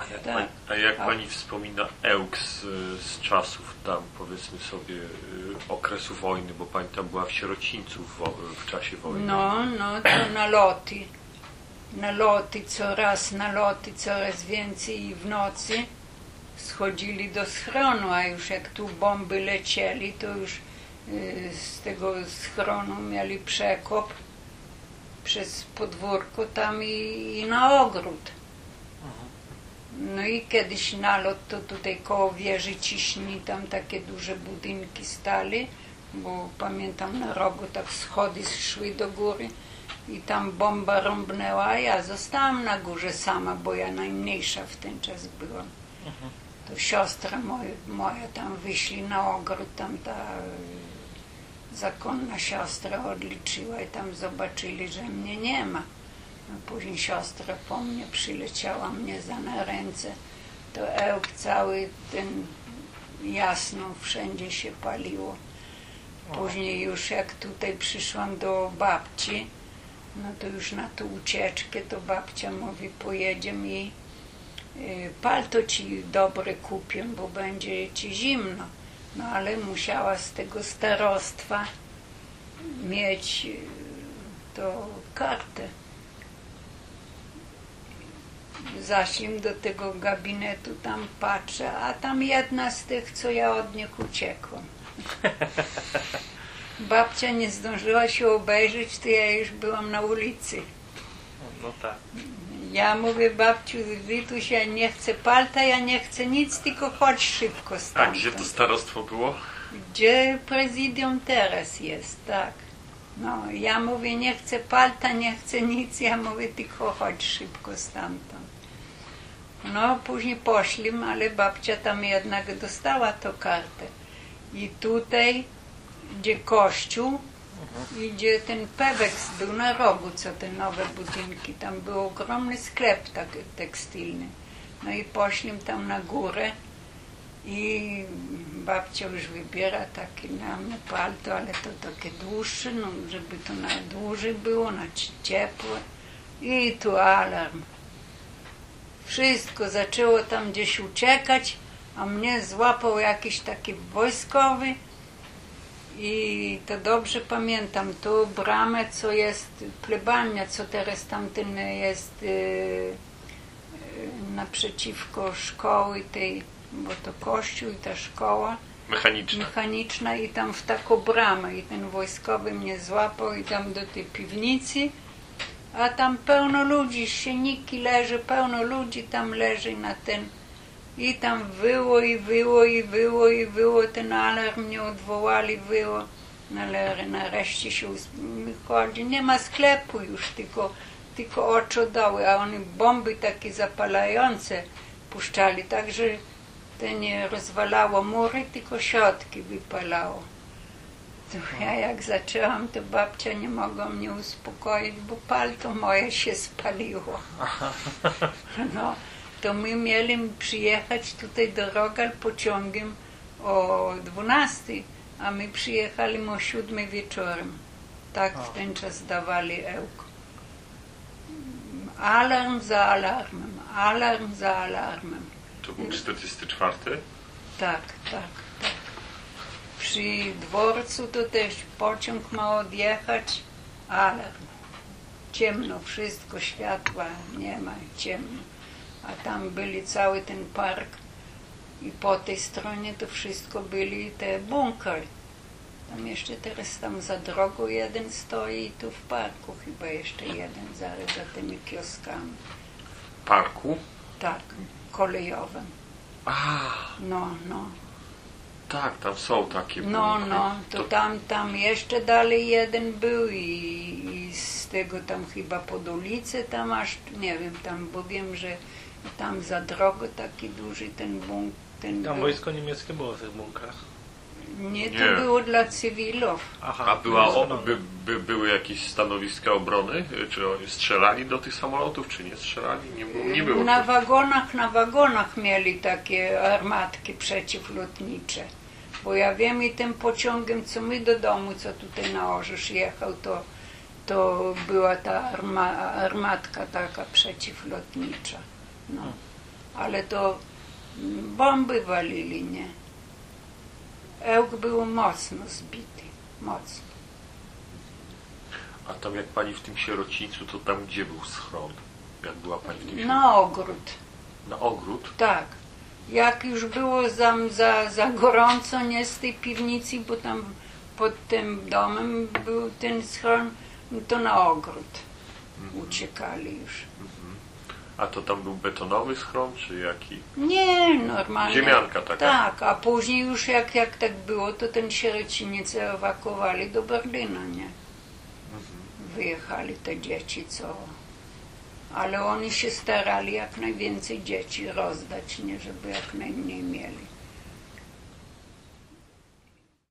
A jak pani wspomina Ełk z czasów tam, powiedzmy sobie, okresu wojny, bo pani tam była w sierocińcu w czasie wojny. No, to naloty, coraz więcej i w nocy schodzili do schronu, a już jak tu bomby lecieli, to już z tego schronu mieli przekop przez podwórko tam i na ogród. No i kiedyś nalot to tutaj koło wieży Ciśni, tam takie duże budynki stali, bo pamiętam na rogu tak schody szły do góry i tam bomba rąbnęła, a ja zostałam na górze sama, bo ja najmniejsza w ten czas byłam. To siostra moja tam wyszli na ogród, tam ta zakonna siostra odliczyła i tam zobaczyli, że mnie nie ma. No później siostra po mnie przyleciała, mnie na ręce. To Ełk cały ten jasno, wszędzie się paliło. Później już jak tutaj przyszłam do babci, no to już na tą ucieczkę, to babcia mówi, pojedziemy i palto ci dobre kupię, bo będzie ci zimno. No ale musiała z tego starostwa mieć to kartę. Zaszłam do tego gabinetu, tam patrzę, a tam jedna z tych, co ja od nich uciekłam. Babcia nie zdążyła się obejrzeć, to ja już byłam na ulicy. No tak. Ja mówię, babciu, tu się nie chce palta, ja nie chcę nic, tylko chodź szybko stamtąd. A gdzie to starostwo było? Gdzie prezydium teraz jest, tak. No, ja mówię, nie chcę palta, nie chcę nic, ja mówię, tylko chodź szybko stamtąd. No, później poszlim, ale babcia tam jednak dostała tą kartę. I tutaj, gdzie kościół, i gdzie ten Peweks był na rogu, co te nowe budynki, tam był ogromny sklep tekstylny. No i poszlim tam na górę i babcia już wybiera takie na mnie palto, ale to takie dłuższe, no, żeby to na dłużej było, na ciepłe. I tu alarm. Wszystko zaczęło tam gdzieś uciekać, a mnie złapał jakiś taki wojskowy i to dobrze pamiętam, tu bramę, co jest plebania, co teraz tamten jest naprzeciwko szkoły tej, bo to kościół i ta szkoła mechaniczna i tam w taką bramę i ten wojskowy mnie złapał i tam do tej piwnicy, a tam pełno ludzi, sienniki leży, pełno ludzi tam leży na ten i tam wyło, ten alarm nie odwołali, wyło, ale nareszcie się chodzi, nie ma sklepu już, tylko oczodoły, a oni bomby takie zapalające puszczali, także to nie rozwalało mury, tylko środki wypalało. To ja jak zaczęłam, to babcia nie mogła mnie uspokoić, bo palto moje się spaliło. No, to my mieli przyjechać tutaj do Rogal pociągiem o 12, a my przyjechali o 7 wieczorem. Tak w ten czas dawali Ełk. Alarm za alarmem, alarm za alarmem. To był 44? Tak. Przy dworcu to też pociąg ma odjechać, alarm. Ciemno, wszystko, światła nie ma, ciemno. A tam byli cały ten park i po tej stronie to wszystko byli te bunkry. Tam jeszcze teraz tam za drogą jeden stoi i tu w parku chyba jeszcze jeden za tymi kioskami. Parku? Tak, kolejowym. No. Tak, tam są takie bunkry. No, to tam jeszcze dalej jeden był i z tego tam chyba pod ulicę, tam aż, nie wiem, tam, bo wiem, że tam za drogą taki duży ten bunkr. Tam był. Wojsko niemieckie było w tych bunkrach? Nie, to było dla cywilów. A były jakieś stanowiska obrony? Czy strzelali do tych samolotów, czy nie strzelali? Nie było. Na wagonach mieli takie armatki przeciwlotnicze. Bo ja wiem i tym pociągiem, co my do domu, co tutaj na Orzysz jechał, to była ta armatka taka przeciwlotnicza. No. ale to bomby walili, nie? Ełk był mocno zbity, mocno. A tam jak pani w tym sierocińcu, to tam gdzie był schron? Jak była pani w tym sierocińcu? Na ogród, Na ogród? tak. Jak już było za gorąco, nie z tej piwnicy, bo tam pod tym domem był ten schron, to na ogród uciekali już. A to tam był betonowy schron, czy jaki? Nie, normalnie. Ziemianka taka? Tak, a później już jak tak było, to ten sierociniec ewakuowali do Berlina, nie? Wyjechali te dzieci, co... Ale oni się starali jak najwięcej dzieci rozdać, nie? Żeby jak najmniej mieli.